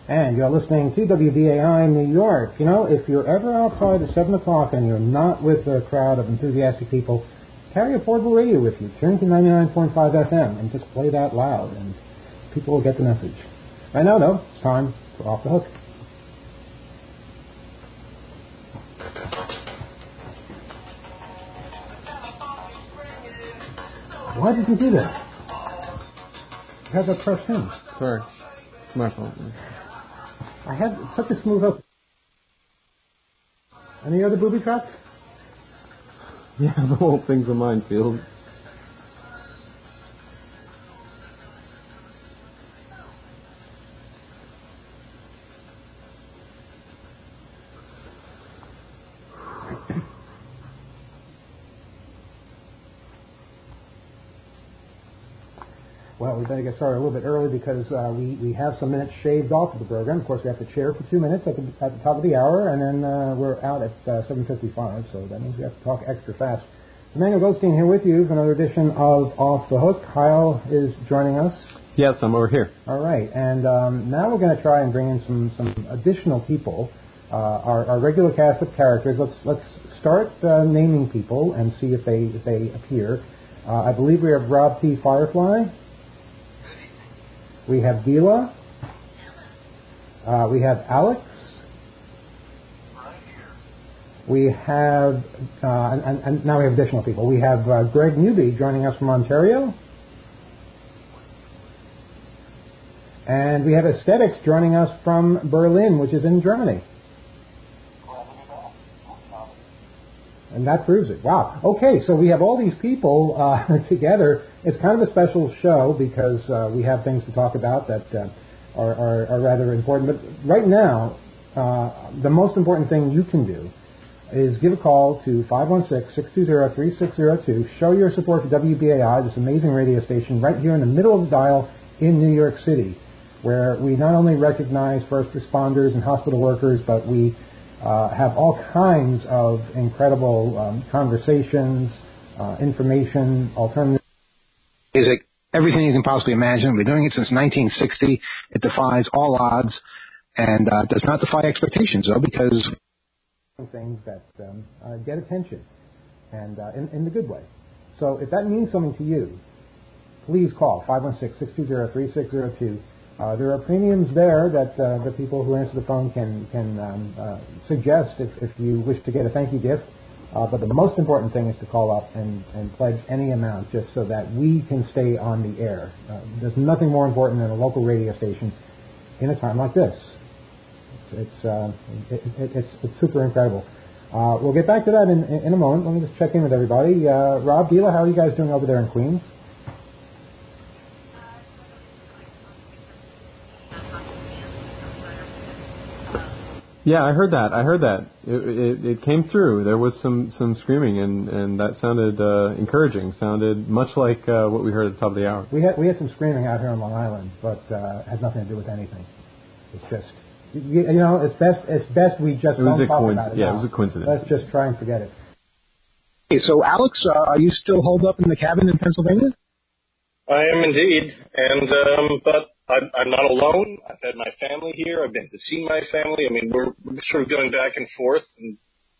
And you're listening to WBAI New York. You know, if you're ever outside at 7 o'clock and you're not with a crowd of enthusiastic people, carry a portable radio with you. Turn to 99.5 FM and just play that loud, and people will get the message. Right now, though, it's time for Off the Hook. Why did you do that? You had that pressed in. Sorry. It's my fault. I had such a smooth up. Any other booby traps? Yeah, the whole thing's a minefield. Well, we better get started a little bit early because we have some minutes shaved off of the program. Of course, we have to chair for 2 minutes at the top of the hour, and then we're out at 7:55, so that means we have to talk extra fast. Emmanuel Goldstein here with you for another edition of Off the Hook. Kyle is joining us. Yes, I'm over here. All right, and now we're going to try and bring in some additional people, our regular cast of characters. Let's start naming people and see if they appear. I believe we have Rob T. Firefly. We have Gila. We have Alex. We have, and now we have additional people. We have Greg Newby joining us from Ontario. And we have Aesthetics joining us from Berlin, which is in Germany. And that proves it. Wow. Okay, so we have all these people together. It's kind of a special show because we have things to talk about that are rather important. But right now, the most important thing you can do is give a call to 516-620-3602. Show your support for WBAI, this amazing radio station right here in the middle of the dial in New York City, where we not only recognize first responders and hospital workers, but we have all kinds of incredible conversations, information, alternative music, everything you can possibly imagine. We've been doing it since 1960. It defies all odds and does not defy expectations, though, because things that get attention and in the good way. So if that means something to you, please call 516-620-3602. There are premiums there that the people who answer the phone can suggest if you wish to get a thank you gift. But the most important thing is to call up and pledge any amount just so that we can stay on the air. There's nothing more important than a local radio station in a time like this. It's super incredible. We'll get back to that in a moment. Let me just check in with everybody. Rob, Gila, how are you guys doing over there in Queens? Yeah, I heard that. It came through. There was some screaming, and that sounded encouraging. Sounded much like what we heard at the top of the hour. We had some screaming out here on Long Island, but it had nothing to do with anything. It's just, it's best we just don't talk about it. Yeah, it was a coincidence. Let's just try and forget it. Okay, so Alex, are you still holed up in the cabin in Pennsylvania? I am indeed, and but I'm not alone. I've had my family here. I've been to see my family. I mean, we're sort of going back and forth. And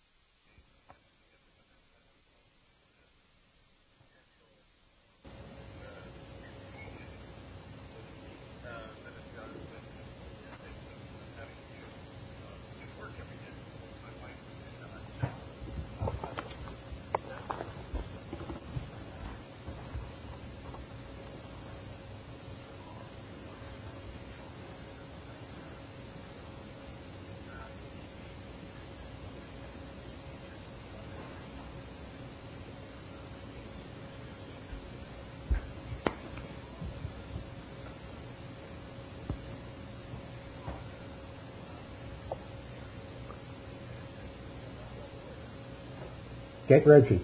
Get Reggie.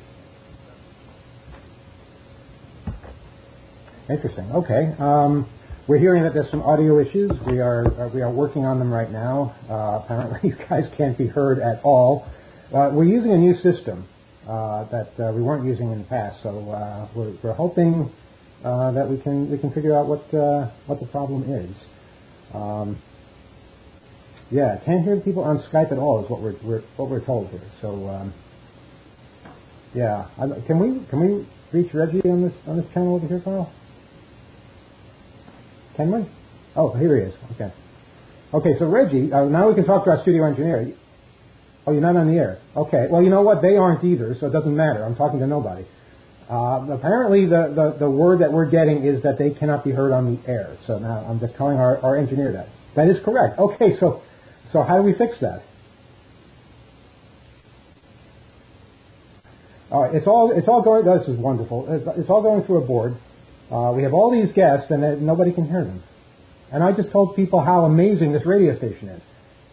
Interesting. Okay. We're hearing that there's some audio issues. We are working on them right now. Apparently, you guys can't be heard at all. We're using a new system that we weren't using in the past, so we're hoping that we can figure out what the problem is. Yeah, can't hear people on Skype at all is what we're told here. So yeah, can we reach Reggie on this channel over here, Carl? Can we? Oh, here he is. Okay. Okay, so Reggie, now we can talk to our studio engineer. Oh, you're not on the air. Okay. Well, you know what? They aren't either, so it doesn't matter. I'm talking to nobody. Apparently, the word that we're getting is that they cannot be heard on the air. So now I'm just telling our engineer that. That is correct. Okay, so how do we fix that? All right, it's all going. This is wonderful. It's all going through a board. We have all these guests, and nobody can hear them. And I just told people how amazing this radio station is.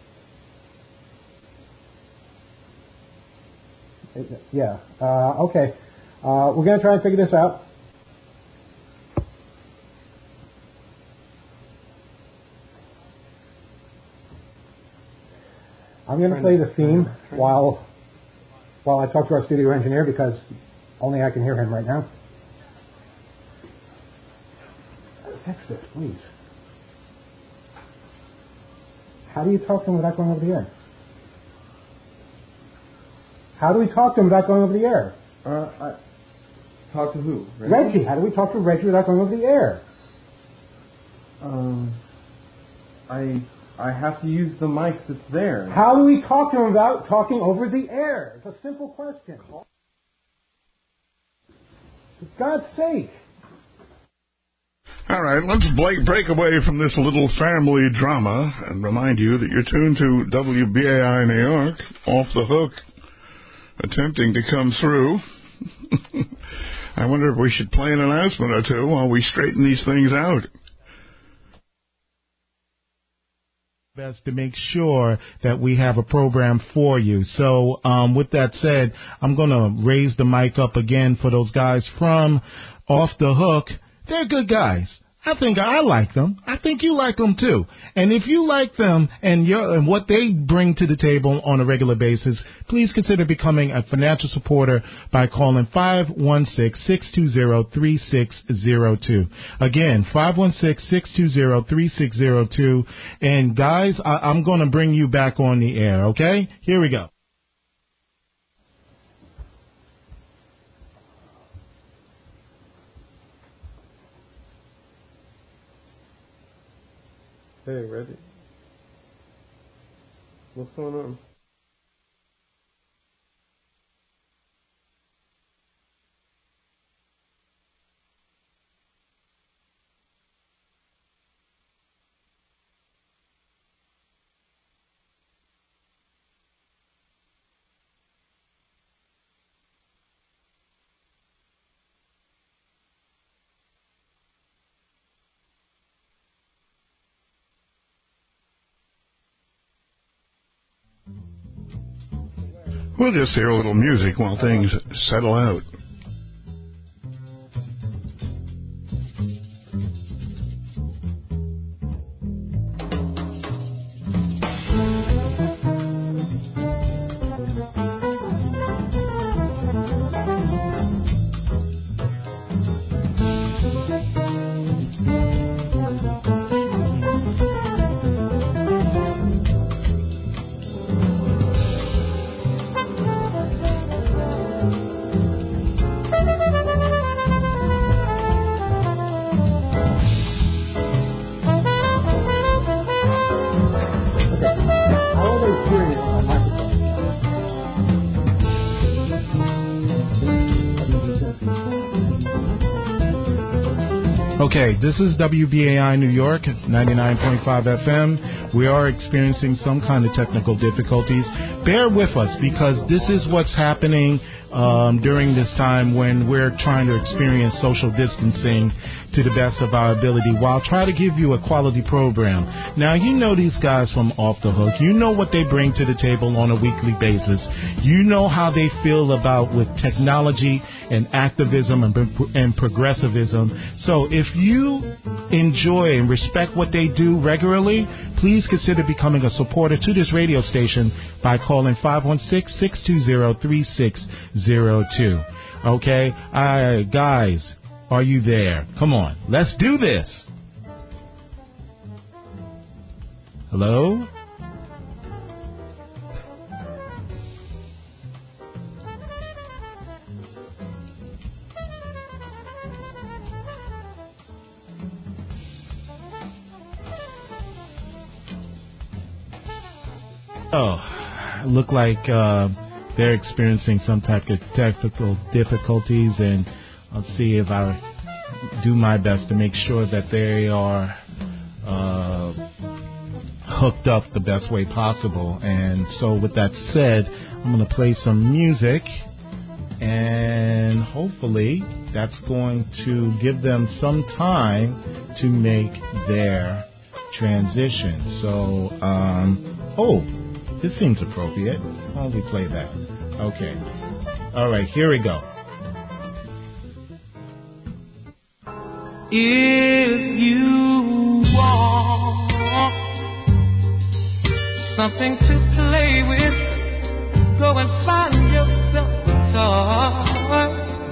Yeah. Okay. We're going to try and figure this out. I'm going to play the theme while I talk to our studio engineer because only I can hear him right now. Text it, please. How do you talk to him without going over the air? How do we talk to him without going over the air? Talk to who? Reggie. How do we talk to Reggie without going over the air? I have to use the mic that's there. How do we talk to him without talking over the air? It's a simple question. For God's sake. All right, let's break away from this little family drama and remind you that you're tuned to WBAI New York, Off the Hook, attempting to come through. I wonder if we should play an announcement or two while we straighten these things out. Best to make sure that we have a program for you. So with that said, I'm going to raise the mic up again for those guys from Off the Hook. They're good guys. I think I like them. I think you like them too. And if you like them and what they bring to the table on a regular basis, please consider becoming a financial supporter by calling 516-620-3602. Again, 516-620-3602. And guys, I'm going to bring you back on the air, okay? Here we go. Hey, Reggie. What's going on? We'll just hear a little music while things settle out. Okay, this is WBAI New York, 99.5 FM. We are experiencing some kind of technical difficulties. Bear with us because this is what's happening during this time when we're trying to experience social distancing to the best of our ability while trying to give you a quality program. Now, you know these guys from Off the Hook. You know what they bring to the table on a weekly basis. You know how they feel about with technology and activism and progressivism. So if you enjoy and respect what they do regularly, please consider becoming a supporter to this radio station by calling 516-620-3602. Okay? Guys, are you there? Come on. Let's do this. Hello? Oh, look like they're experiencing some type of technical difficulties, and I'll see if I do my best to make sure that they are hooked up the best way possible. And so with that said, I'm going to play some music, and hopefully that's going to give them some time to make their transition. So, this seems appropriate. Why don't we play that? Okay. All right, here we go. If you want something to play with, go and find yourself a toy.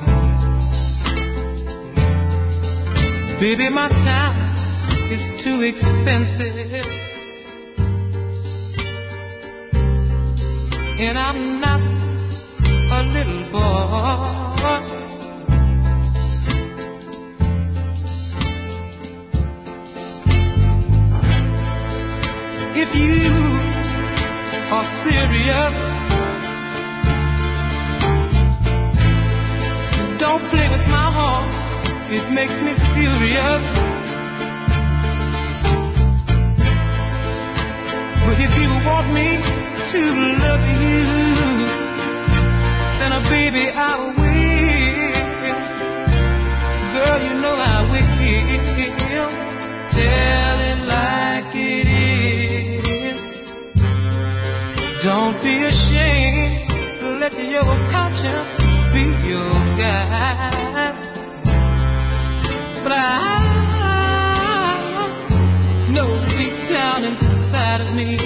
Baby, my time is too expensive, and I'm not a little boy. If you are serious, don't play with my heart, it makes me furious. But if you want me to love you, then baby I will. Girl, you know I will. Tell it like it is. Don't be ashamed to let your conscience be your guide. But I know deep down inside of me,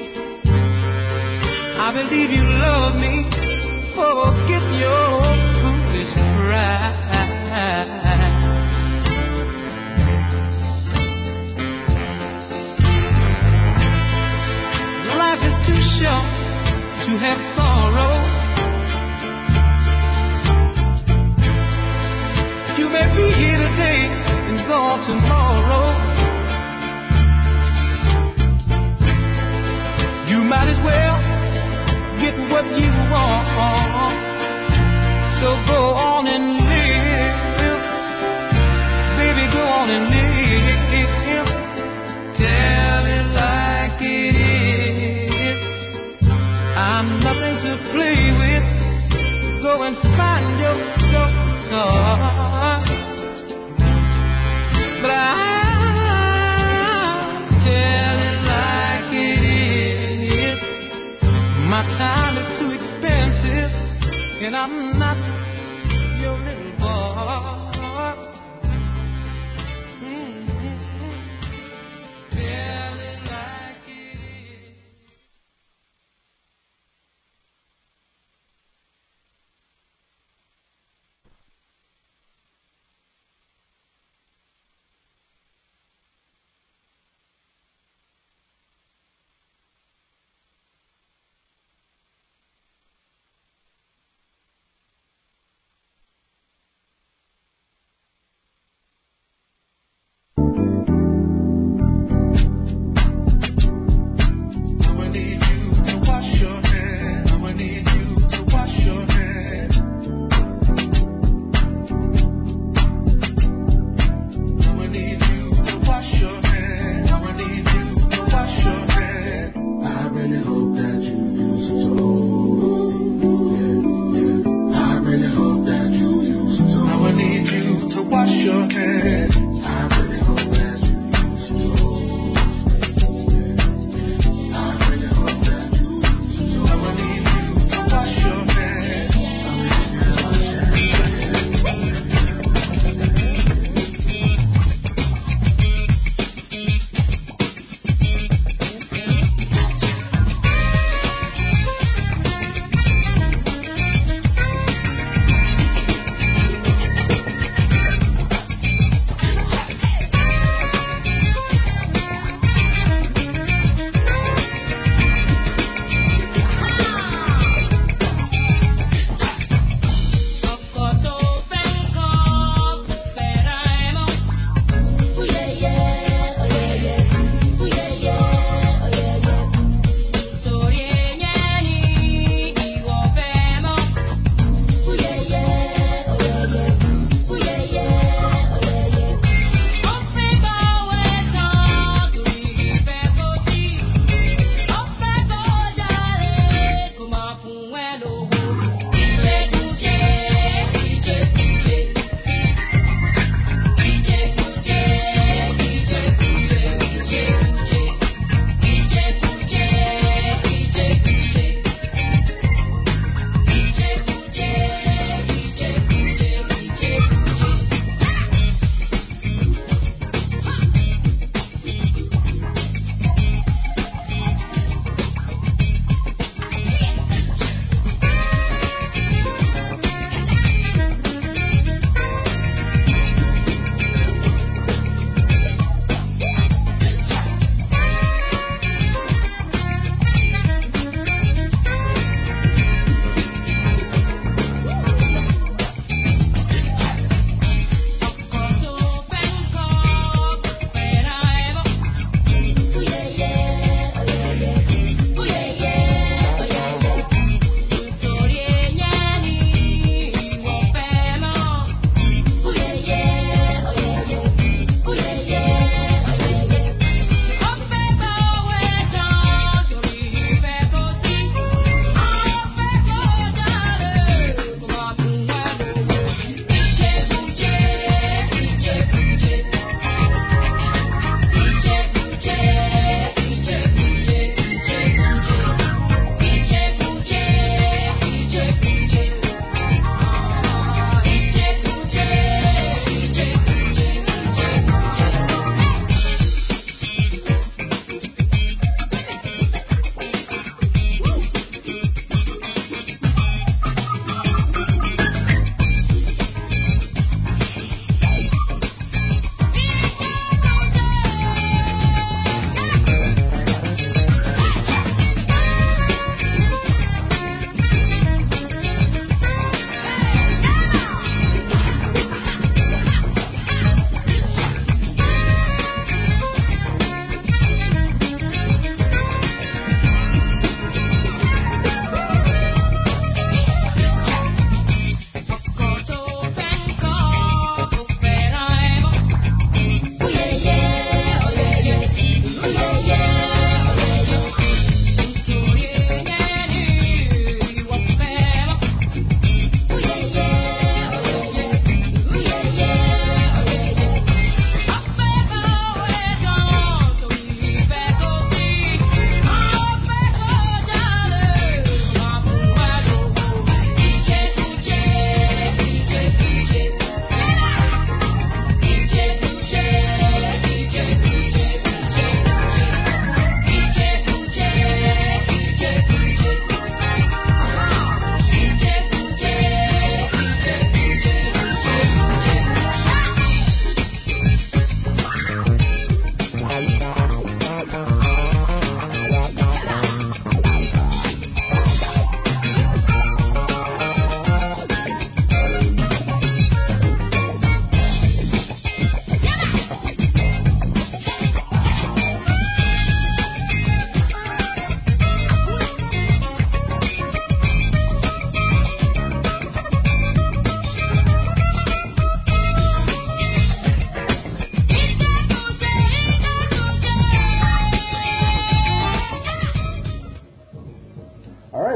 I believe you love me. Forget your foolish pride. Life is too short to have sorrow. You may be here today and gone tomorrow. You might as well get what you want. So go on and live. Baby, go on and live. Tell it like it is. I'm nothing to play with. Go and find yourself a toy. But I'll tell it like it is. My time is too expensive, and I'm not your little boy. Tell it like it is.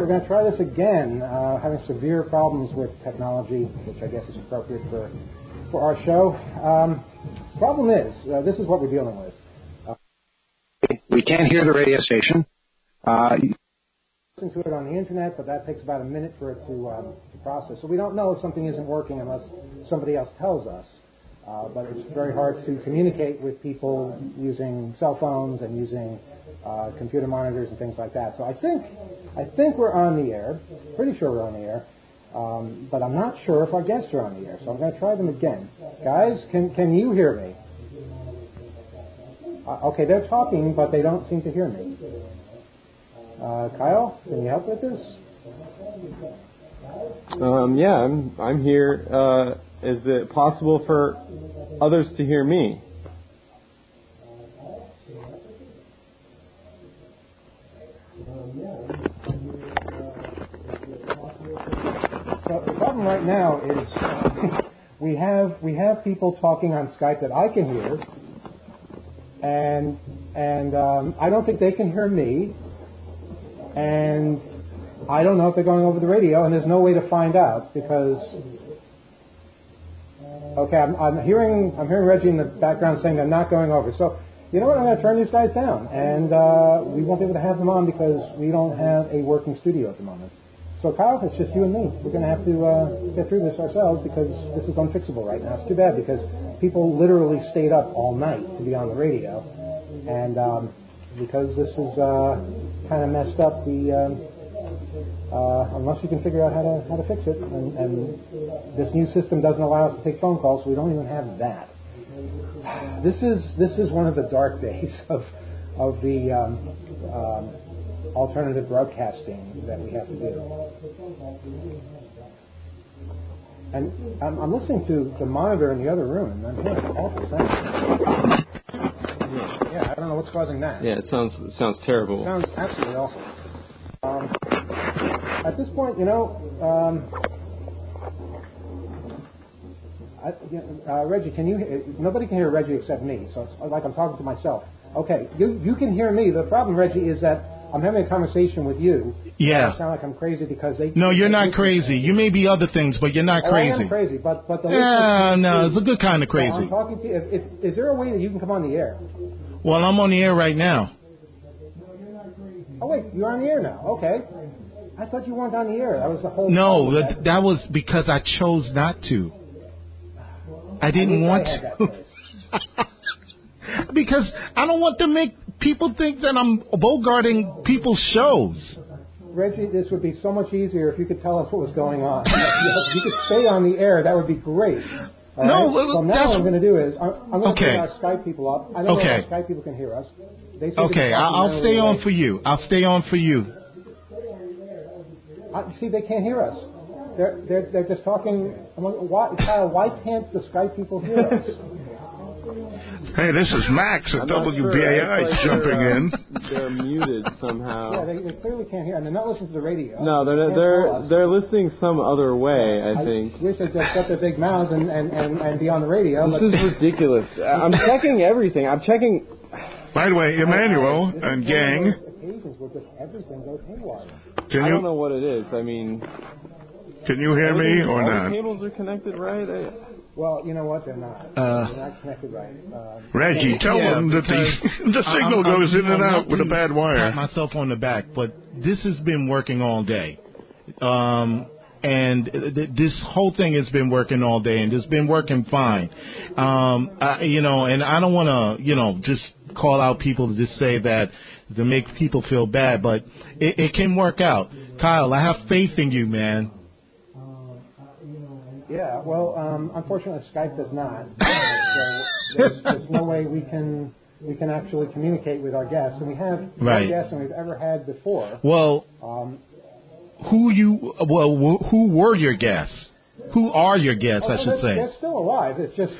we're going to try this again. Having severe problems with technology, which I guess is appropriate for our show. Problem is, this is what we're dealing with. We can't hear the radio station. Listen to it on the internet, but that takes about a minute for it to process. So we don't know if something isn't working unless somebody else tells us. But it's very hard to communicate with people using cell phones and using computer monitors and things like that. So I think we're on the air. Pretty sure we're on the air. But I'm not sure if our guests are on the air. So I'm going to try them again. Guys, can you hear me? Okay, they're talking, but they don't seem to hear me. Kyle, can you help with this? Yeah, I'm here. Is it possible for others to hear me? So the problem right now is we have people talking on Skype that I can hear, and I don't think they can hear me, and I don't know if they're going over the radio, and there's no way to find out because. Okay, I'm hearing Reggie in the background saying they're not going over. So, you know what? I'm going to turn these guys down, and we won't be able to have them on because we don't have a working studio at the moment. So, Kyle, it's just you and me. We're going to have to get through this ourselves because this is unfixable right now. It's too bad because people literally stayed up all night to be on the radio, and because this is kind of messed up, unless you can figure out how to fix it, and this new system doesn't allow us to take phone calls, so we don't even have that. This is one of the dark days of the alternative broadcasting that we have to do. And I'm listening to the monitor in the other room, and I'm hearing awful sound. Yeah, I don't know what's causing that. Yeah, it sounds terrible. It sounds absolutely awful. At this point, Reggie, can you? Nobody can hear Reggie except me, so it's like I'm talking to myself. Okay, you can hear me. The problem, Reggie, is that I'm having a conversation with you. Yeah. I sound like I'm crazy because they. No, you're not crazy. You may be other things, but you're not crazy. I am crazy, but the. No, it's a good kind of crazy. So I'm talking to you. Is there a way that you can come on the air? Well, I'm on the air right now. Oh wait, you're on the air now. Okay. I thought you weren't on the air. That was the whole. No, that was because I chose not to. I didn't want to. Because I don't want to make people think that I'm bogarting people's shows. Reggie, this would be so much easier if you could tell us what was going on. If you could stay on the air, that would be great. All no, right? So now what I'm going to do is I'm going to okay. bring our Skype people up. I don't know if our Skype people can hear us. Okay, I'll stay on for you. I'll stay on for you. See, they can't hear us. They're just talking. Kyle, why can't the Skype people hear us? Hey, this is Max at WBAI jumping in. They're muted somehow. Yeah, they clearly can't hear, and they're not listening to the radio. No, they're listening some other way. I think. Wish they'd just shut their big mouths and be on the radio. This is ridiculous. I'm checking everything. I'm checking. By the way, Emmanuel and gang. Occasions where just everything goes haywire. I don't know what it is. I mean. Can you hear me or all not? The cables are connected, right? Well, you know what? They're not. They're not connected right. Reggie, tell them that the signal goes in and out with a bad wire. Pat myself on the back, but this has been working all day. And this whole thing has been working all day, and it's been working fine. And I don't want to, just call out people to just say that to make people feel bad, but it can work out. Kyle, I have faith in you, man. Yeah, well, unfortunately, Skype does not. So there's no way we can actually communicate with our guests, and we have more guests than we've ever had before. Well, who were your guests? Who are your guests, I should say? They're still alive. It's just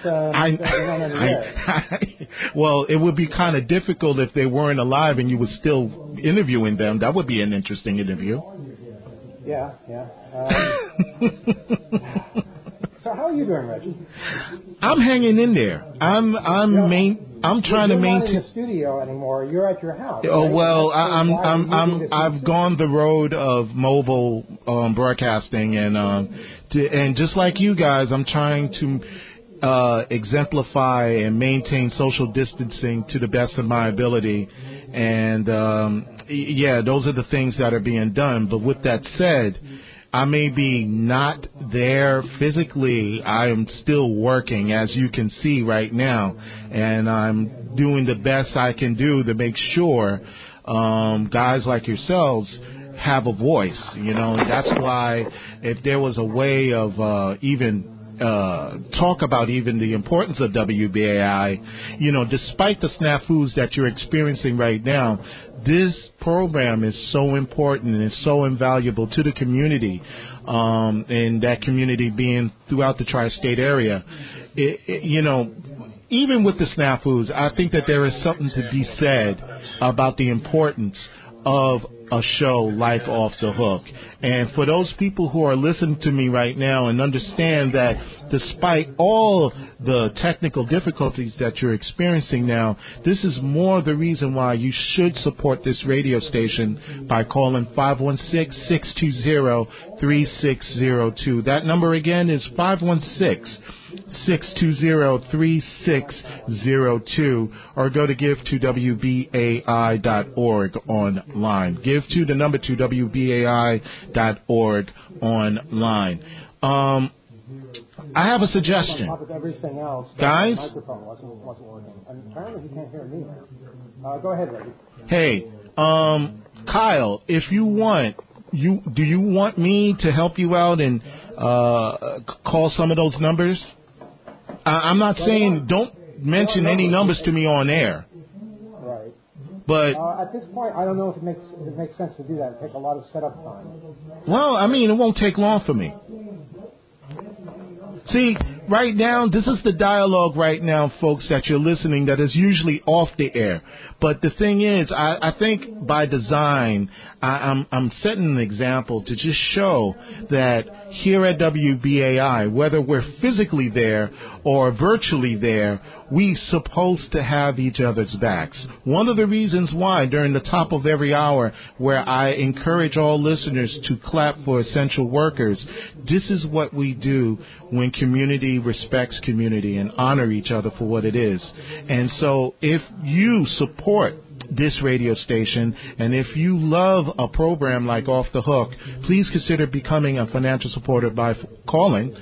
well, it would be kind of difficult if they weren't alive and you were still interviewing them. That would be an interesting interview. Yeah. So how are you doing, Reggie? I'm hanging in there. I'm trying to maintain. You're not in the studio anymore. You're at your house. Oh, right? well, I've gone the road of mobile broadcasting, and just like you guys, I'm trying to exemplify and maintain social distancing to the best of my ability. And yeah, those are the things that are being done. But with that said, I may be not there physically. I am still working, as you can see right now, and I'm doing the best I can do to make sure guys like yourselves have a voice. You know, that's why if there was a way of even talk about even the importance of WBAI, you know, despite the snafus that you're experiencing right now, this program is so important and is so invaluable to the community, and that community being throughout the tri-state area. You know, even with the snafus, I think that there is something to be said about the importance of a show like Off the Hook. And for those people who are listening to me right now and understand that despite all the technical difficulties that you're experiencing now, this is more the reason why you should support this radio station by calling 516-620-3602. That number again is 516-620-3602, or go to give2wbai.org online. Give to the number 2wbai.org online. I have a suggestion. With everything else, guys? The microphone wasn't working. And apparently he can't hear me now. Go ahead, Reggie. Hey, Kyle, if you want, do you want me to help you out and call some of those numbers? I'm not saying don't mention any numbers to me on air. Right. But at this point, I don't know if it makes sense to do that. It takes a lot of setup time. Well, I mean, it won't take long for me. See, right now, this is the dialogue right now, folks, that you're listening that is usually off the air. But the thing is, I think by design, I'm setting an example to just show that here at WBAI, whether we're physically there or virtually there, we're supposed to have each other's backs. One of the reasons why during the top of every hour where I encourage all listeners to clap for essential workers, this is what we do when community respects community and honor each other for what it is. And so if you support this radio station, and if you love a program like Off the Hook, please consider becoming a financial supporter by calling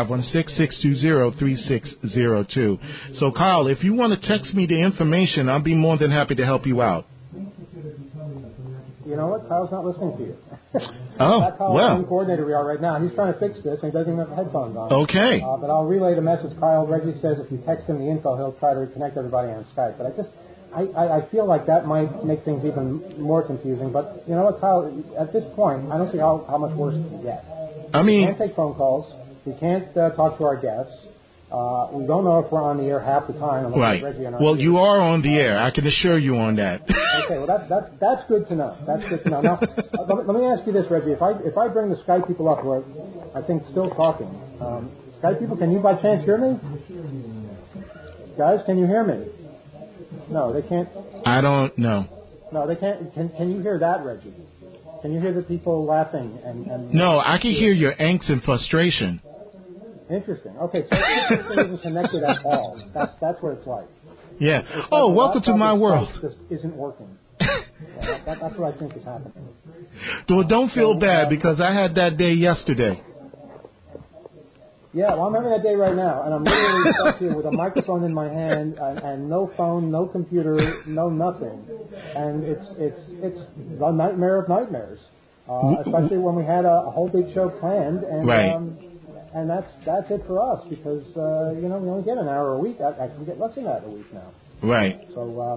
516-620-3602. So, Kyle, if you want to text me the information, I'll be more than happy to help you out. You know what? Kyle's not listening to you. Oh, that's how well. uncoordinated we are right now. He's trying to fix this, and he doesn't even have headphones on. Okay. But I'll relay the message. Kyle, Reggie says if you text him the info, he'll try to reconnect everybody on Skype. But I feel like that might make things even more confusing. But you know what, Kyle? At this point, I don't see how much worse it can get. We can't take phone calls. We can't talk to our guests. We don't know if we're on the air half the time. Right. Reggie and Well, you are on the air. I can assure you on that. Okay. Well, that's good to know. That's good to know. Now, let me ask you this, Reggie. If I bring the Skype people up, who are, I think, still talking. Skype people, can you by chance hear me? Guys, can you hear me? No, they can't. I don't know. No, they can't. Can you hear that, Reggie? Can you hear the people laughing and No, I can hear your angst and frustration. Interesting. Okay, so this isn't connected at all. That's what it's like. Yeah. It's oh, like welcome to my world. Just isn't working. That's what I think is happening. Well, don't feel bad because I had that day yesterday. Yeah, well, I'm having that day right now, and I'm literally stuck here with a microphone in my hand and no phone, no computer, no nothing, and it's the nightmare of nightmares, especially when we had a whole big show planned, and right. And that's it for us because we only get an hour a week. Actually, we get less than that a week now. Right. So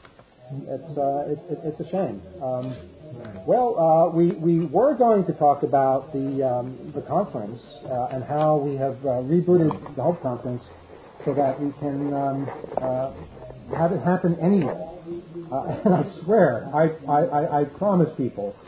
it's a shame. We were going to talk about the conference and how we have rebooted the Hope Conference so that we can have it happen anywhere. And I swear, I promise people,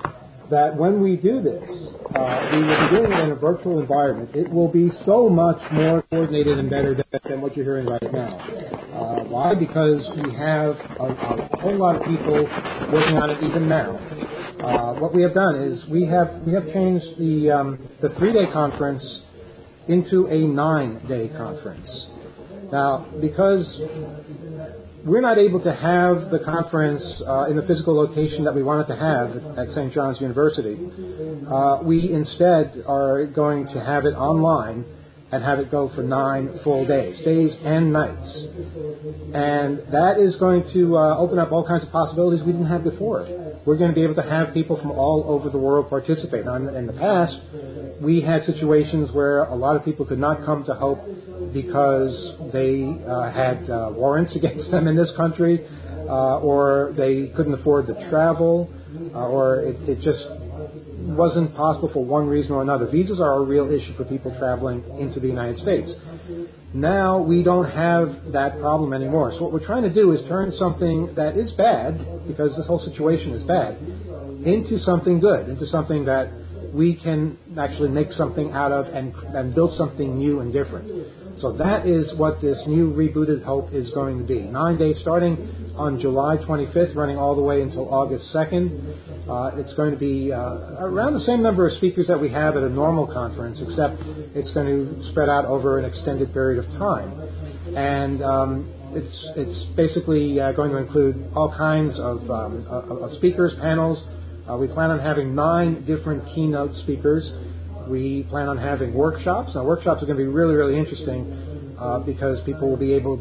that when we do this, we will be doing it in a virtual environment. It will be so much more coordinated and better than what you're hearing right now. Why? Because we have a whole lot of people working on it even now. What we have done is we have changed the 3-day conference into a 9-day conference. Now, because we're not able to have the conference in the physical location that we wanted to have at St. John's University, we instead are going to have it online and have it go for 9 full days and nights. And that is going to open up all kinds of possibilities we didn't have before. We're going to be able to have people from all over the world participate. Now, in the past, we had situations where a lot of people could not come to Hope because they had warrants against them in this country, or they couldn't afford to travel, or it just wasn't possible for one reason or another. Visas are a real issue for people traveling into the United States. Now we don't have that problem anymore. So what we're trying to do is turn something that is bad, because this whole situation is bad, into something good, into something that we can actually make something out of and build something new and different. So that is what this new rebooted Hope is going to be. 9 days starting on July 25th, running all the way until August 2nd. It's going to be around the same number of speakers that we have at a normal conference, except it's going to spread out over an extended period of time. And it's basically going to include all kinds of speakers, panels. We plan on having 9 different keynote speakers. We plan on having workshops. Now, workshops are going to be really, really interesting because people will be able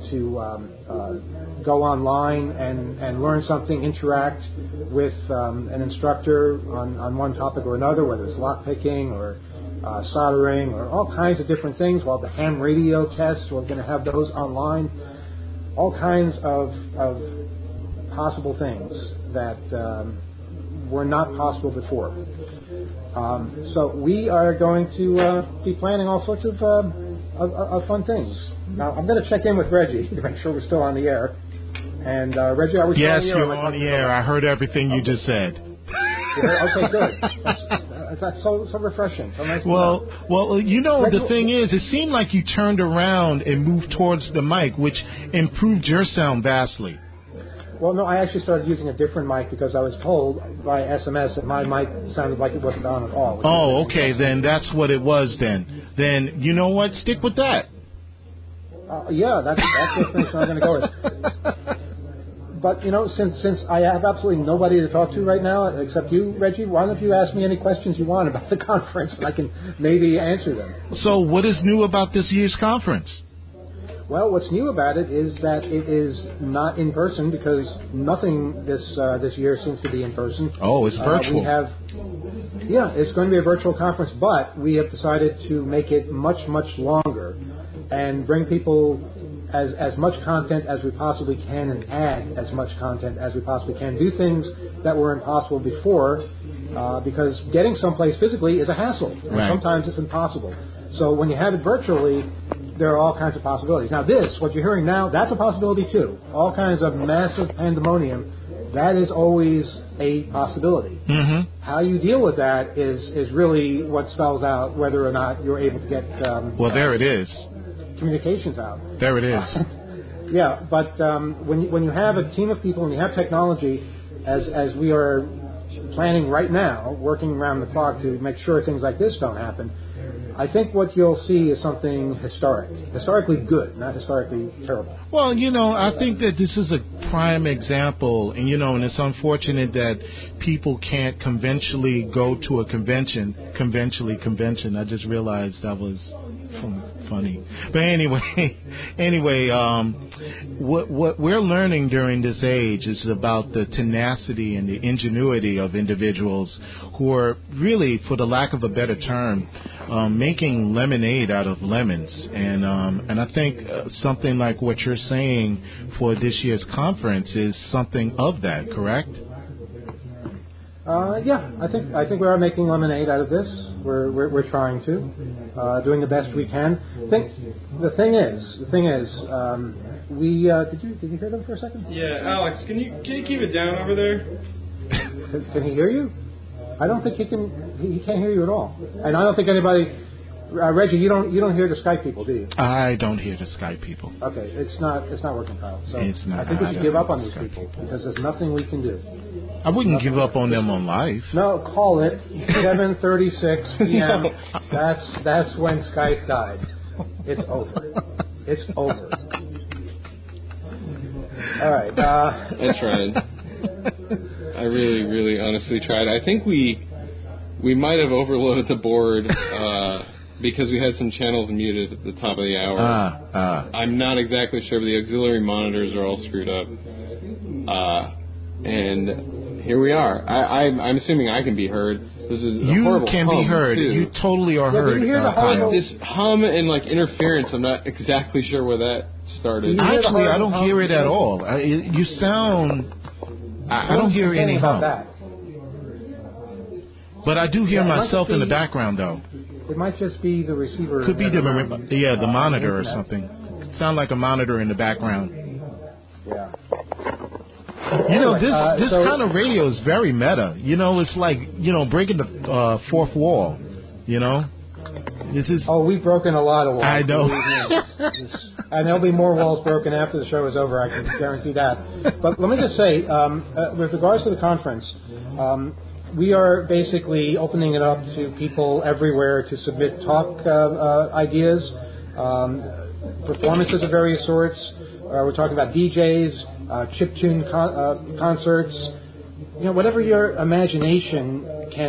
to go online and learn something, interact with an instructor on one topic or another, whether it's lock picking or soldering or all kinds of different things. We'll have the ham radio tests. We're going to have those online. All kinds of possible things that were not possible before. So we are going to be planning all sorts of fun things. Now, I'm going to check in with Reggie to make sure we're still on the air. And Reggie, are we still on the air? Yes, you're on the air. I heard everything you just said. Okay, good. That's so refreshing. So nice. Well, you know, the thing is, it seemed like you turned around and moved towards the mic, which improved your sound vastly. Well, no, I actually started using a different mic because I was told by SMS that my mic sounded like it wasn't on at all. Oh, okay, then that's what it was then. Then, you know what? Stick with that. Yeah, that's the information I'm going to go with. But, you know, since I have absolutely nobody to talk to right now except you, Reggie, why don't you ask me any questions you want about the conference and I can maybe answer them. So what is new about this year's conference? Well, what's new about it is that it is not in person because nothing this year seems to be in person. Oh, it's virtual. It's going to be a virtual conference, but we have decided to make it much, much longer and bring people as much content as we possibly can and add as much content as we possibly can. Do things that were impossible before because getting someplace physically is a hassle. And sometimes it's impossible. So when you have it virtually, there are all kinds of possibilities. Now what you're hearing now, that's a possibility too. All kinds of massive pandemonium, that is always a possibility. Mm-hmm. How you deal with that is really what spells out whether or not you're able to get there it is. Communications out. There it is. Yeah, but when you have a team of people and you have technology, as we are planning right now, working around the clock to make sure things like this don't happen, I think what you'll see is something historically good, not historically terrible. Well, you know, I think that this is a prime example, and you know, and it's unfortunate that people can't conventionally go to a convention. I just realized that was funny. But anyway, what we're learning during this age is about the tenacity and the ingenuity of individuals who are really, for the lack of a better term, making lemonade out of lemons. And I think something like what you're saying for this year's conference is something of that, correct? Yeah, I think we are making lemonade out of this. We're trying to, doing the best we can. The thing is, we did you hear them for a second? Yeah, Alex, can you keep it down over there? Can he hear you? I don't think he can't hear you at all. And I don't think anybody, Reggie, you don't hear the Skype people, do you? I don't hear the Skype people. Okay, it's not working, Kyle. So it's not, I think we should give up on these people because there's nothing we can do. I wouldn't give up on them on live. No, call it 7:36 p.m. That's when Skype died. It's over. It's over. All right. I tried. I really, honestly tried. I think we might have overloaded the board because we had some channels muted at the top of the hour. I'm not exactly sure, but the auxiliary monitors are all screwed up. And here we are. I'm assuming I can be heard. This is a horrible can be heard. Too. You totally are heard. You hear the horrible... This hum and interference. I'm not exactly sure where that started. Actually, I don't hear it at all. You sound. I don't hear any hum. But I do hear myself in the background, though. It might just be the receiver. Could be the monitor or something. It sound like a monitor in the background. Yeah. This kind of radio is very meta. It's like, breaking the fourth wall, This is... Oh, we've broken a lot of walls. I know. And there'll be more walls broken after the show is over, I can guarantee that. But let me just say, with regards to the conference, we are basically opening it up to people everywhere to submit talk ideas, performances of various sorts. We're talking about DJs, chiptune concerts, whatever your imagination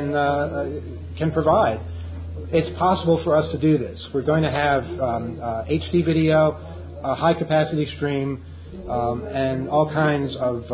can provide. It's possible for us to do this. We're going to have HD video, a high-capacity stream, and all kinds of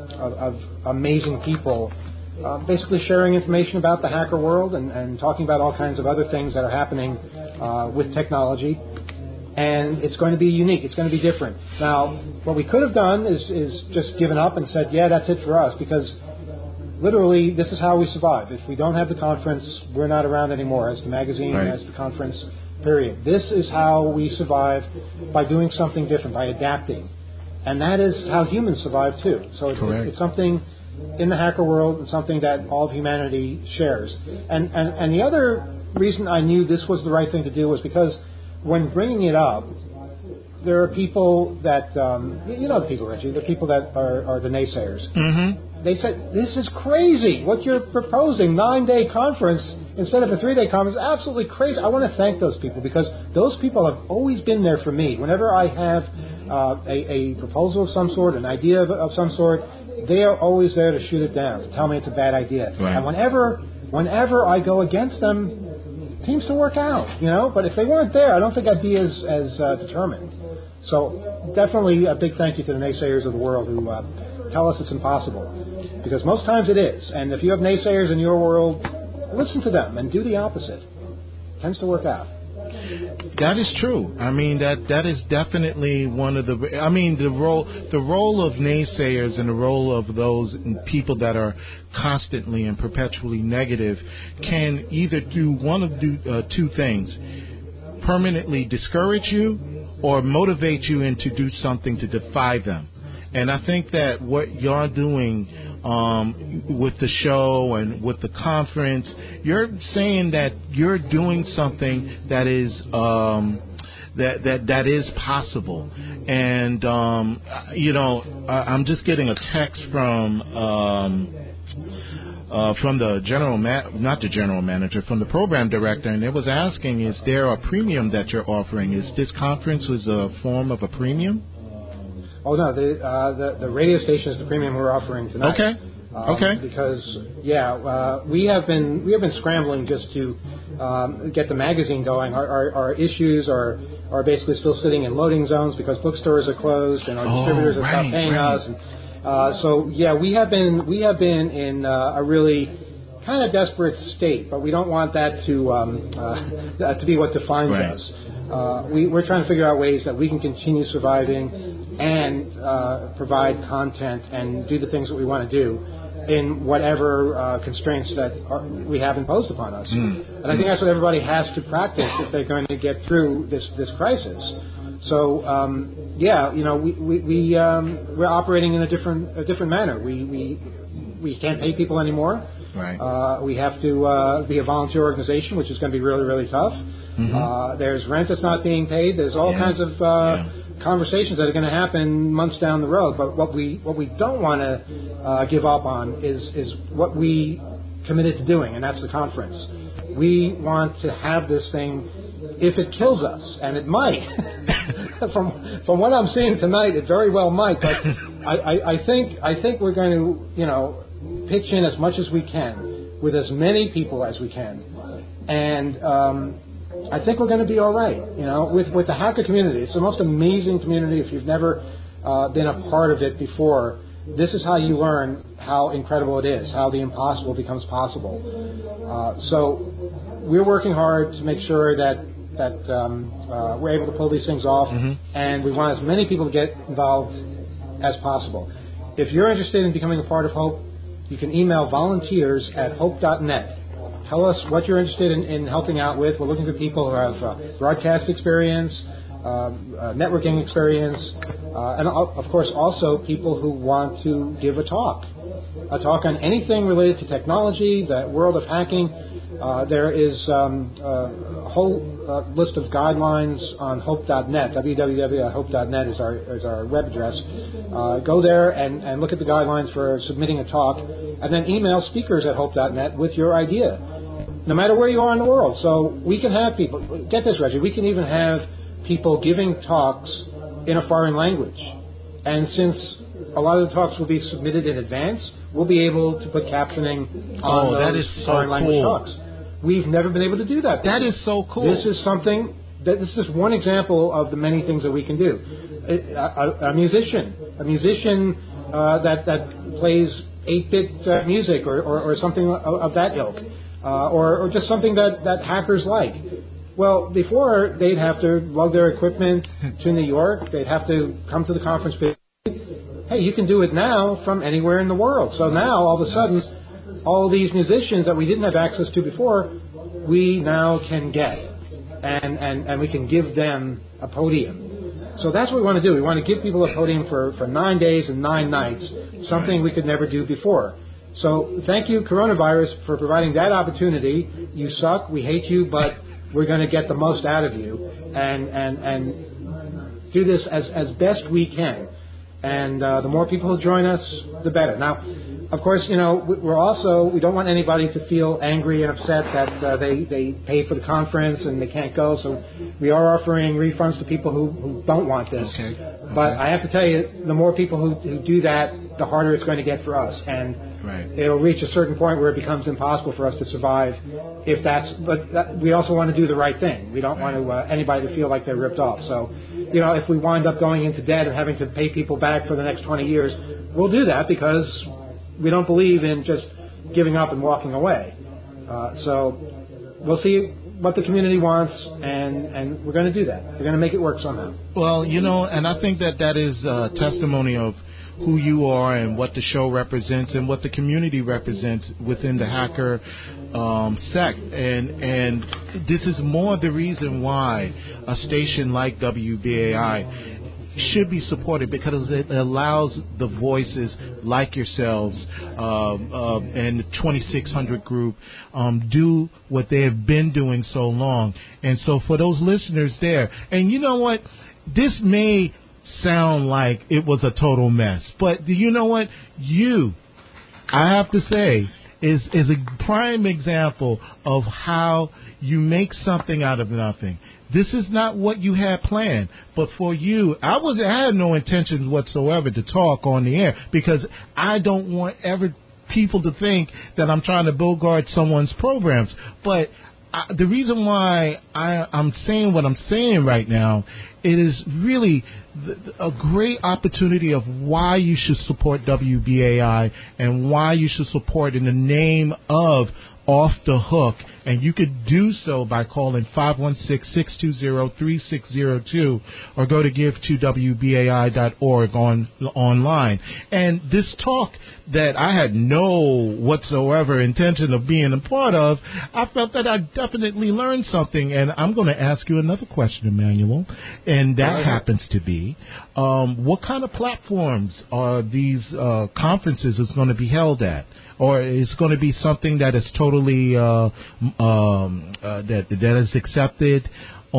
amazing people basically sharing information about the hacker world and talking about all kinds of other things that are happening with technology. And it's going to be unique. It's going to be different. Now, what we could have done is just given up and said, yeah, that's it for us, because literally this is how we survive. If we don't have the conference, we're not around anymore as the magazine, as the conference, period. This is how we survive, by doing something different, by adapting. And that is how humans survive, too. So it's something in the hacker world and something that all of humanity shares. And the other reason I knew this was the right thing to do was because when bringing it up, there are people that, the people, Reggie, the people that are the naysayers. Mm-hmm. They said, this is crazy. What you're proposing, 9-day conference instead of a 3-day conference, absolutely crazy. I want to thank those people because those people have always been there for me. Whenever I have a proposal of some sort, an idea of some sort, they are always there to shoot it down, to tell me it's a bad idea. Right. And whenever I go against them, it seems to work out, But if they weren't there, I don't think I'd be as determined. So definitely a big thank you to the naysayers of the world who tell us it's impossible. Because most times it is. And if you have naysayers in your world, listen to them and do the opposite. It tends to work out. That is true. I mean, that is definitely one of the role of naysayers and the role of those people that are constantly and perpetually negative can either do one of two things: permanently discourage you or motivate you into do something to defy them. And I think that what you're doing with the show and with the conference, you're saying that you're doing something that is that is possible. And I'm just getting a text from the from the program director, and it was asking, is there a premium that you're offering? Is this conference was a form of a premium? Oh no, the radio station is the premium we're offering tonight. Okay. Because we have been scrambling just to get the magazine going. Our issues are basically still sitting in loading zones because bookstores are closed and our distributors have stopped paying us. And, we have been in a really kind of desperate state, but we don't want that to be what defines us. We're trying to figure out ways that we can continue surviving and provide content and do the things that we want to do in whatever constraints that we have imposed upon us. And I think that's what everybody has to practice if they're going to get through this crisis. So we're operating in a different manner. We can't pay people anymore. Right. We have to be a volunteer organization, which is going to be really, really tough. Mm-hmm. There's rent that's not being paid. There's all kinds of conversations that are going to happen months down the road. But what we don't want to give up on is what we committed to doing, and that's the conference. We want to have this thing. If it kills us, and it might, from what I'm seeing tonight, it very well might. But I think we're going to, pitch in as much as we can with as many people as we can, and I think we're going to be all right. With the hacker community, it's the most amazing community. If you've never been a part of it before, this is how you learn how incredible it is, how the impossible becomes possible. So we're working hard to make sure that we're able to pull these things off, and we want as many people to get involved as possible. If you're interested in becoming a part of HOPE, you can email volunteers@hope.net. Tell us what you're interested in helping out with. We're looking for people who have broadcast experience, networking experience, and of course also people who want to give a talk on anything related to technology, the world of hacking. There is a whole list of guidelines on hope.net. www.hope.net is our web address. Go there and look at the guidelines for submitting a talk, and then email speakers@hope.net with your idea, no matter where you are in the world. So we can have people, get this, Reggie, we can even have people giving talks in a foreign language. And since a lot of the talks will be submitted in advance, we'll be able to put captioning on those foreign language talks. We've never been able to do that. That is so cool. This is something this is one example of the many things that we can do. A musician that plays 8-bit music or something of that ilk, or just something that hackers like. Well, before they'd have to lug their equipment to New York. They'd have to come to the conference. Hey, you can do it now from anywhere in the world. So now, all of a sudden, all these musicians that we didn't have access to before, we now can get. And we can give them a podium. So that's what we want to do. We want to give people a podium for 9 days and 9 nights, something we could never do before. So thank you, coronavirus, for providing that opportunity. You suck. We hate you, but we're going to get the most out of you and do this as best we can. And the more people who join us, the better. Now, of course, we don't want anybody to feel angry and upset that they pay for the conference and they can't go. So we are offering refunds to people who don't want this. Okay. But I have to tell you, the more people who do that, the harder it's going to get for us. And it'll reach a certain point where it becomes impossible for us to survive. But we also want to do the right thing. We don't want anybody to feel like they're ripped off. So, if we wind up going into debt and having to pay people back for the next 20 years, we'll do that because we don't believe in just giving up and walking away. So we'll see what the community wants, and we're going to do that. We're going to make it work somehow. Well, and I think that is a testimony of who you are and what the show represents and what the community represents within the hacker sect. And this is more the reason why a station like WBAI should be supported, because it allows the voices like yourselves and the 2600 group do what they have been doing so long. And so for those listeners there, and you know what, this may sound like it was a total mess, but you know what, I have to say, is a prime example of how you make something out of nothing. This is not what you had planned, but for you, I had no intentions whatsoever to talk on the air, because I don't want people to think that I'm trying to bogart someone's programs. But the reason why I'm saying what I'm saying right now, it is really a great opportunity of why you should support WBAI and why you should support in the name of Off the Hook. And you could do so by calling 516-620-3602 or go to give2wbai.org online. And this talk that I had no whatsoever intention of being a part of, I felt that definitely learned something. And I'm going to ask you another question, Emmanuel, and that happens to be, what kind of platforms are these conferences is going to be held at? Or is it going to be something that is totally that is accepted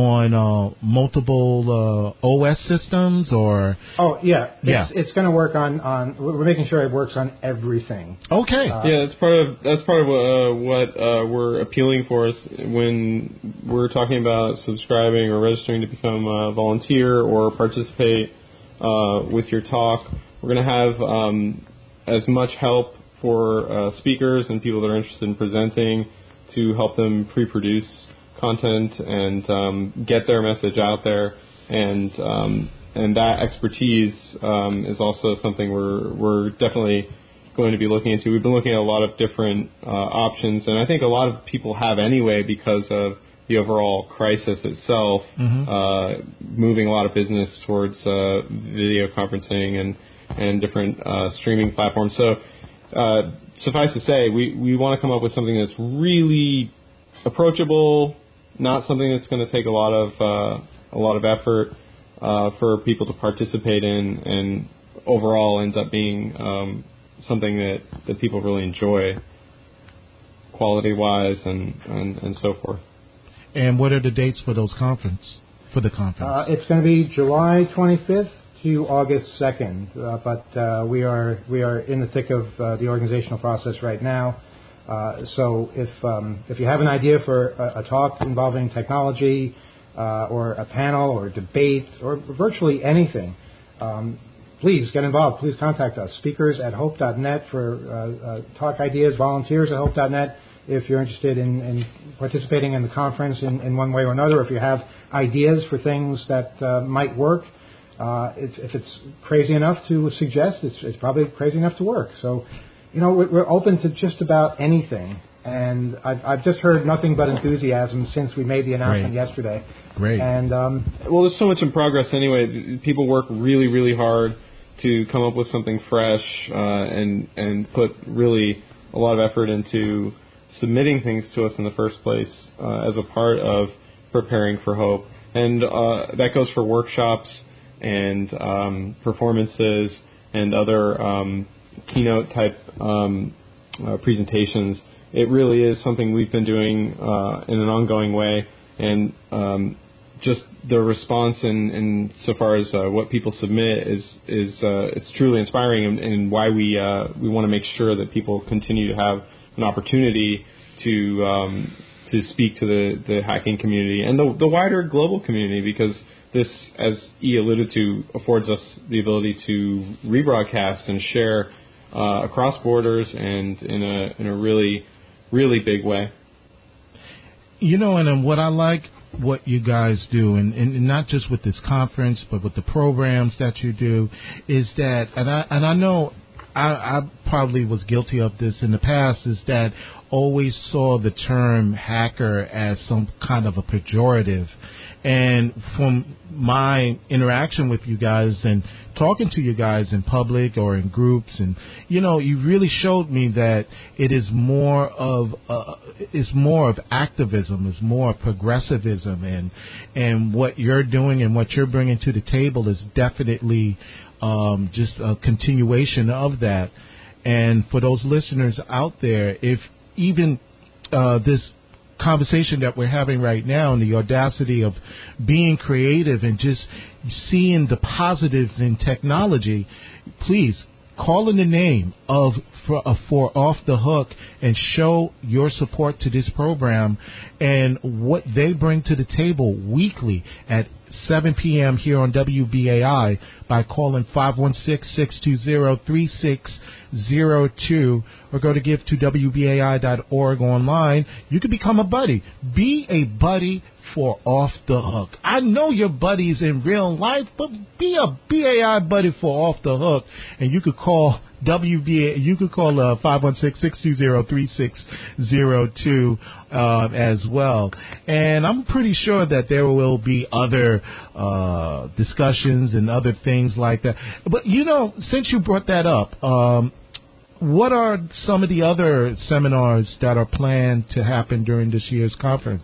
on multiple OS systems, or? Oh, yeah. It's going to work on. We're making sure it works on everything. Okay. That's part of what we're appealing for us when we're talking about subscribing or registering to become a volunteer or participate with your talk. We're going to have as much help for speakers and people that are interested in presenting to help them pre-produce content and get their message out there, and that expertise is also something we're definitely going to be looking into. We've been looking at a lot of different options, and I think a lot of people have anyway because of the overall crisis itself, moving a lot of business towards video conferencing and different streaming platforms. So suffice to say, we want to come up with something that's really approachable, not something that's going to take a lot of effort for people to participate in, and overall ends up being something that people really enjoy, quality-wise and so forth. And what are the dates for the conference? It's going to be July 25th to August 2nd, but we are in the thick of the organizational process right now. So if you have an idea for a talk involving technology or a panel or a debate or virtually anything, please get involved. Please contact us. Speakers at hope.net for talk ideas, volunteers at hope.net if you're interested in participating in the conference in one way or another. If you have ideas for things that might work, if it's crazy enough to suggest, it's probably crazy enough to work. So, we're open to just about anything. And I've just heard nothing but enthusiasm since we made the announcement yesterday. Great. And well, there's so much in progress anyway. People work really, really hard to come up with something fresh and put really a lot of effort into submitting things to us in the first place as a part of preparing for Hope. And that goes for workshops and performances and other keynote type presentations. It really is something we've been doing in an ongoing way, and just the response in so far as what people submit is it's truly inspiring, and why we want to make sure that people continue to have an opportunity to speak to the hacking community and the wider global community, because this, as E alluded to, affords us the ability to rebroadcast and share across borders and in a really, really big way. And what I like what you guys do, and not just with this conference, but with the programs that you do, is that, and I know I probably was guilty of this in the past, is that always saw the term hacker as some kind of a pejorative. And from my interaction with you guys and talking to you guys in public or in groups, and you really showed me that it is more of activism, is more progressivism, and what you're doing and what you're bringing to the table is definitely just a continuation of that. And for those listeners out there, if even this conversation that we're having right now and the audacity of being creative and just seeing the positives in technology, please call in the name of for Off the Hook and show your support to this program and what they bring to the table weekly at 7 p.m. here on WBAI by calling 516-620-3602 or go to give2wbai.org online. You can become a buddy. Be a buddy for Off the Hook. I know your buddies in real life, but be a BAI buddy for Off the Hook, and you could call WBA. You could call 516-620-3602 as well. And I'm pretty sure that there will be other discussions and other things like that. But since you brought that up, what are some of the other seminars that are planned to happen during this year's conference?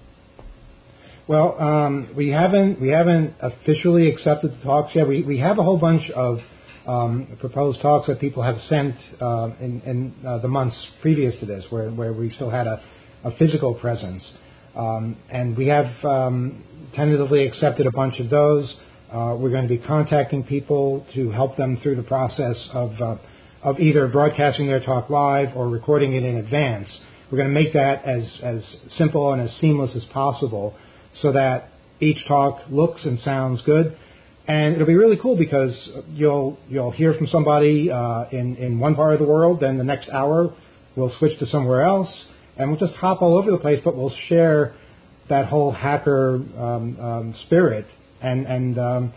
Well, we haven't officially accepted the talks yet. We have a whole bunch of proposed talks that people have sent in the months previous to this, where we still had a physical presence, and we have tentatively accepted a bunch of those. We're going to be contacting people to help them through the process of either broadcasting their talk live or recording it in advance. We're going to make that as simple and as seamless as possible, so that each talk looks and sounds good. And it'll be really cool because you'll hear from somebody in one part of the world, then the next hour we'll switch to somewhere else, and we'll just hop all over the place, but we'll share that whole hacker spirit. And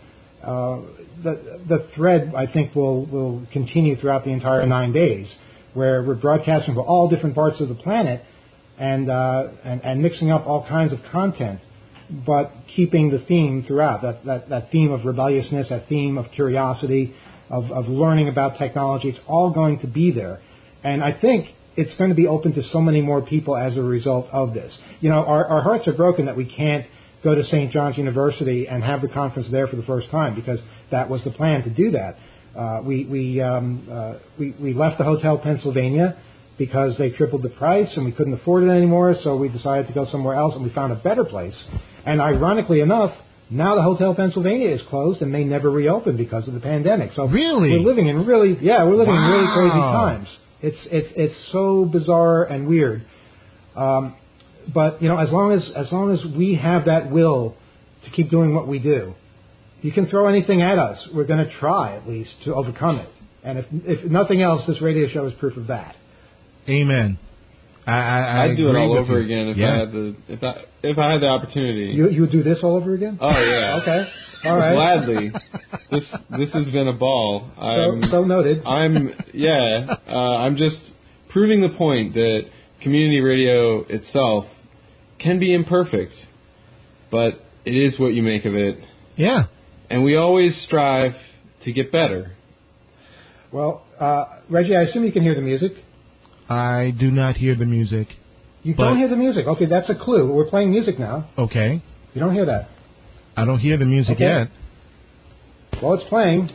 the thread, I think, will continue throughout the entire 9 days, where we're broadcasting from all different parts of the planet and mixing up all kinds of content, but keeping the theme throughout, that theme of rebelliousness, that theme of curiosity, of learning about technology. It's all going to be there. And I think it's going to be open to so many more people as a result of this. You know, our hearts are broken that we can't go to St. John's University and have the conference there for the first time, because that was the plan to do that. We left the Hotel Pennsylvania because they tripled the price and we couldn't afford it anymore, so we decided to go somewhere else, and we found a better place. And ironically enough, now the Hotel Pennsylvania is closed and may never reopen because of the pandemic. So really, we're living in really crazy times. It's so bizarre and weird. But you know, as long as we have that will to keep doing what we do, you can throw anything at us. We're going to try at least to overcome it. And if nothing else, this radio show is proof of that. Amen. I'd do it all over again if I had the opportunity. You would do this all over again? Oh yeah. Okay. All right. Gladly. This has been a ball. So noted. I'm just proving the point that community radio itself can be imperfect, but it is what you make of it. Yeah. And we always strive to get better. Well, Reggie, I assume you can hear the music. I do not hear the music. You don't hear the music? Okay, that's a clue. We're playing music now. Okay. You don't hear that? I don't hear the music yet. Well, it's playing.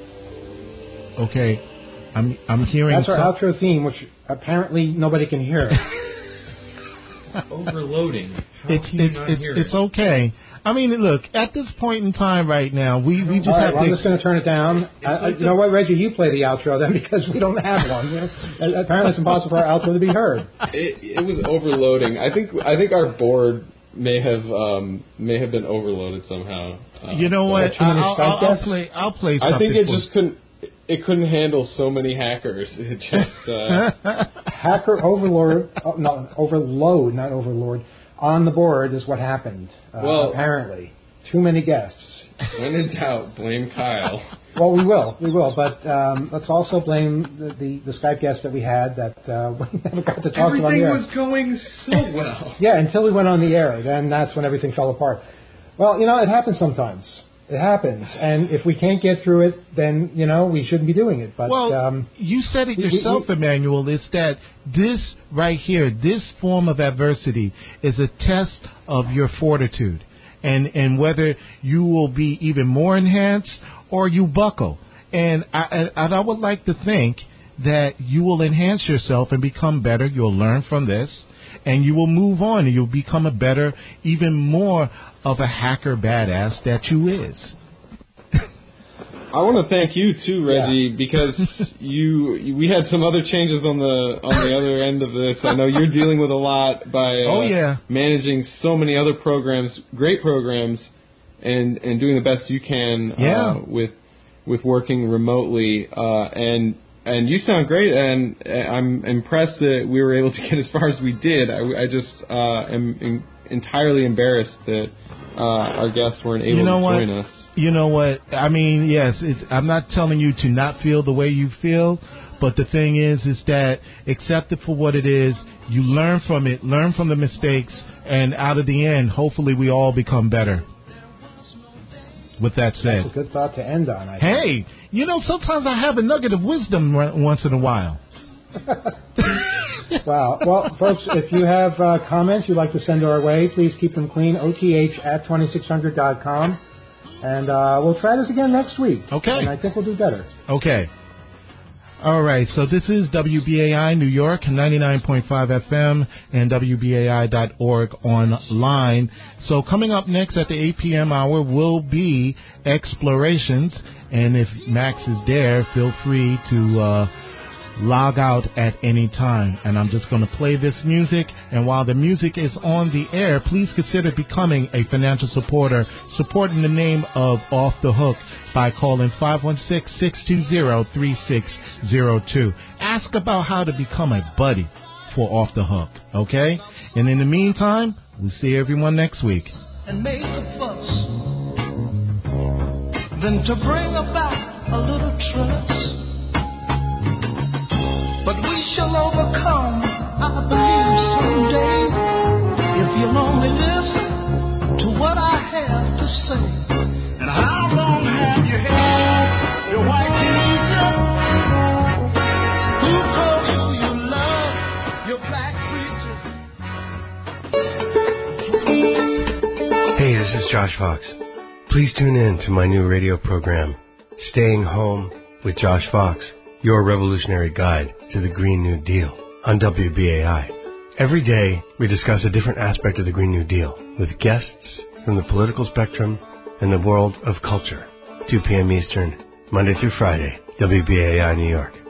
Okay. I'm hearing... That's our outro theme, which apparently nobody can hear. Overloading. It's okay. I mean, look, at this point in time right now, we just have to... I'm just going to turn it down. You know what, Reggie, you play the outro then, because we don't have one. You know? Apparently it's impossible for our outro to be heard. It was overloading. I think our board may have been overloaded somehow. You know what? I'll play something. I think it couldn't handle so many hackers. It just hacker overload, not overlord. On the board is what happened. Apparently, too many guests. When in doubt, blame Kyle. Well, we will, but let's also blame the Skype guest that we had that we never got to talk to on the air. Everything was going so well. Yeah, until we went on the air. Then that's when everything fell apart. Well, you know, it happens sometimes. It happens, and if we can't get through it, then, you know, we shouldn't be doing it. But you said it yourself, Emmanuel. It's that this right here, this form of adversity, is a test of your fortitude, and whether you will be even more enhanced or you buckle. And I would like to think that you will enhance yourself and become better. You'll learn from this, and you will move on, and you'll become a better, even more of a hacker badass that you is. I want to thank you too, Reggie, because we had some other changes on the other end of this. I know you're dealing with a lot by managing so many other programs, great programs, and doing the best you can with working remotely. And you sound great, and I'm impressed that we were able to get as far as we did. I just am entirely embarrassed that our guests weren't able to join us. You know what? I mean, yes, I'm not telling you to not feel the way you feel, but the thing is that accept it for what it is. You learn from it, learn from the mistakes, and out of the end, hopefully we all become better. With that said, that's a good thought to end on. Hey, you know, sometimes I have a nugget of wisdom once in a while. Wow. Well, folks, if you have comments you'd like to send our way, please keep them clean, oth@2600.com. And we'll try this again next week. Okay. And I think we'll do better. Okay. All right. So this is WBAI New York, 99.5 FM, and WBAI.org online. So coming up next at the 8 p.m. hour will be Explorations. And if Max is there, feel free to log out at any time. And I'm just going to play this music. And while the music is on the air, please consider becoming a financial supporter, supporting the name of Off the Hook by calling 516-620-3602. Ask about how to become a buddy for Off the Hook, okay? And in the meantime, we'll see everyone next week. And make a fuss, then to bring about a little trust. But we shall overcome, I believe, someday, if you'll only listen to what I have to say. And how long have you had your white teacher? Who told you you love your black preacher? Hey, this is Josh Fox. Please tune in to my new radio program, Staying Home with Josh Fox, your revolutionary guide to the Green New Deal on WBAI. Every day, we discuss a different aspect of the Green New Deal with guests from the political spectrum and the world of culture. 2 p.m. Eastern, Monday through Friday, WBAI New York.